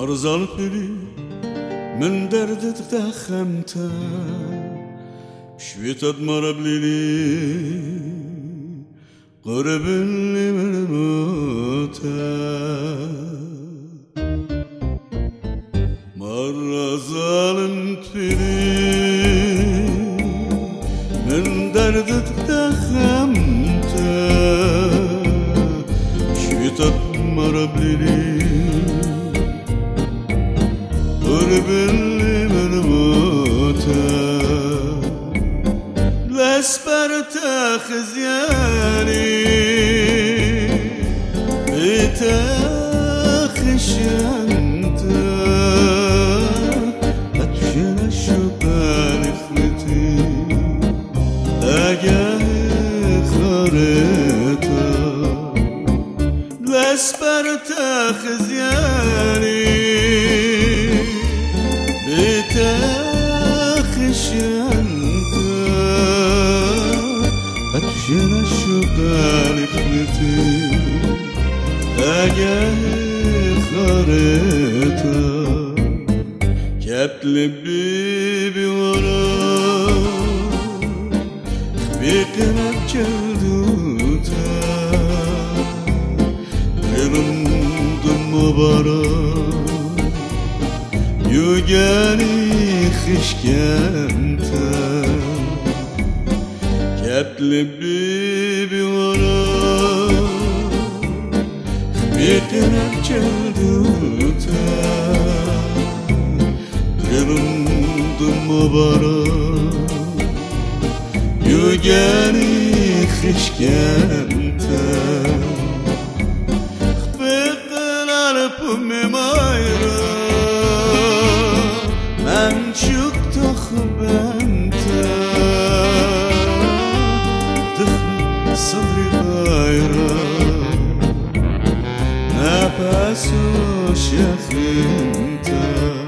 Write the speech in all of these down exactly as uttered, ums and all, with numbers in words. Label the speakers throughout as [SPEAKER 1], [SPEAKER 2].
[SPEAKER 1] مرزالبلي من دردت تخمتا شويت أدمر بليلي قرب اللي من موتا مرة ظالمت بلي من دردت تخمتا شويت أدمر بليلي قرب اللي من موتا لاسبرت خزياني بتاخش انت هتشن الشبان خلتي اجاه خريطة لاسبرت خزياني بتاخش انت هتشن الشبان خلتي اجاه خريطة كابت لبي بورا بقلب جلدوتا يرمضم مبارا يوجاني خشكانتا كابت لبي بورا بقلب جلدوتا يرمضم مبارا يوجاني خشكانتا خبقنا لبمي مايرا من شكت خبانتا دخل صدري غايرا نفسو شخنتا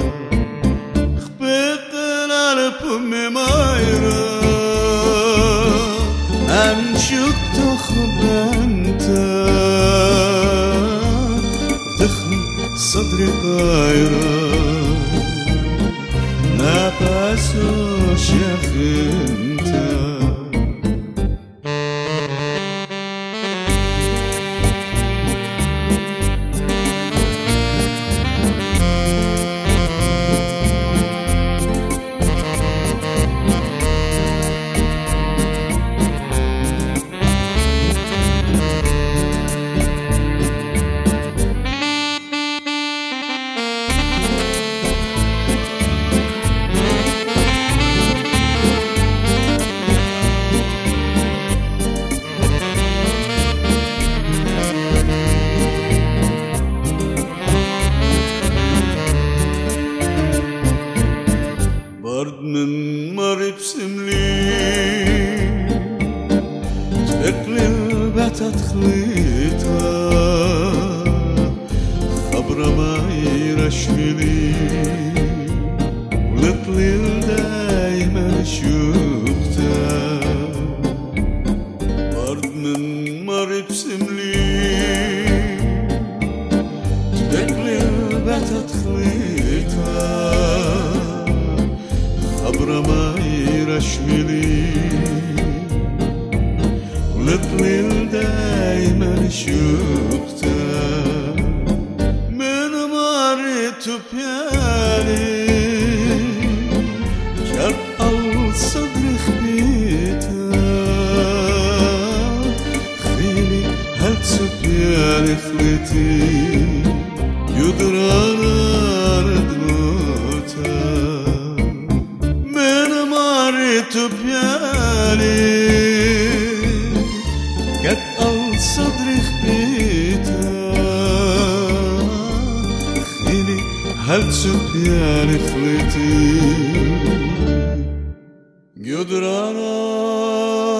[SPEAKER 1] خبقنا لبمي مايرا من شكت خبانتا دخل صدري غايرا نفسو شخنتا برد من مريب سملي تقلل باتت خليتا خبرة ما يرشملي ولطليل دايما شوكتا برد من مريب سملي تقلل باتت خليتا خبرة ما يرشملي ولطليل دايما شوكتا من مريت بيالي كان أول صدري خبيتا خيلي هل تسبيالي خليتي يدرانا ردموتا بيالي قد أول صدري خبيتا خيلي هل تسبيالي خليتي قدرانا